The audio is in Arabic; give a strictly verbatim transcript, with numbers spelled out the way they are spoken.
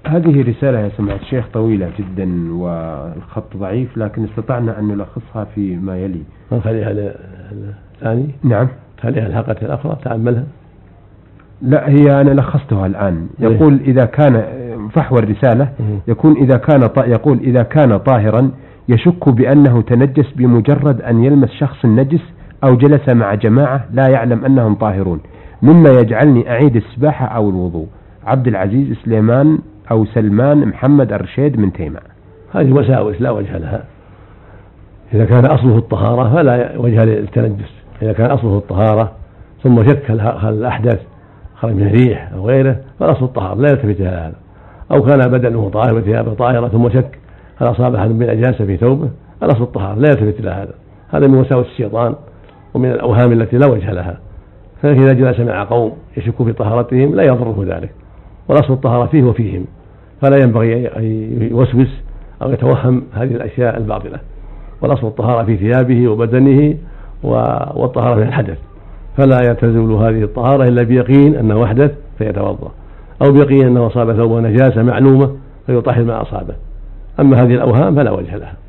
هذه رسالة يا سماحة الشيخ طويلة جدا والخط ضعيف، لكن استطعنا أن نلخصها في ما يلي. نخليها الثاني. نعم. خليها الحلقة الأخرى تأملها. لا، هي أنا لخصتها الآن. يقول إذا كان فحوى الرسالة يكون إذا كان يقول إذا كان طاهرا يشك بأنه تنجس بمجرد أن يلمس شخص النجس أو جلس مع جماعة لا يعلم أنهم طاهرون، مما يجعلني أعيد السباحة أو الوضوء. عبد العزيز سليمان أو سلمان محمد الرشيد من تيمة. هذه وساوس لا وجه لها. إذا كان أصله الطهارة فلا وجه للتنجس. إذا كان أصله الطهارة ثم شك هل الأحدث خرج من ريح أو غيره فالأصل الطهارة لا يلتفت إلى هذا. أو كان بدنه طاهر وثيابه طاهرة ثم شك هل أصاب أحد بنجاسة في ثوبه الأصل الطهارة لا يلتفت إلى هذا. هذا من وساوس الشيطان ومن الأوهام التي لا وجه لها. فإذا جلس مع قوم يشك في طهارتهم لا يضره ذلك، والأصل الطهارة فيه وفيهم، فلا ينبغي أن يوسوس أو يتوهم هذه الأشياء الباطلة. والأصل الطهارة في ثيابه وبدنه والطهارة من الحدث، فلا يتزول هذه الطهارة إلا بيقين أنه أحدث فيتوضأ، أو بيقين أنه أصاب ثوبه نجاسة معلومة فيطهر ما أصابه. أما هذه الأوهام فلا وجه لها.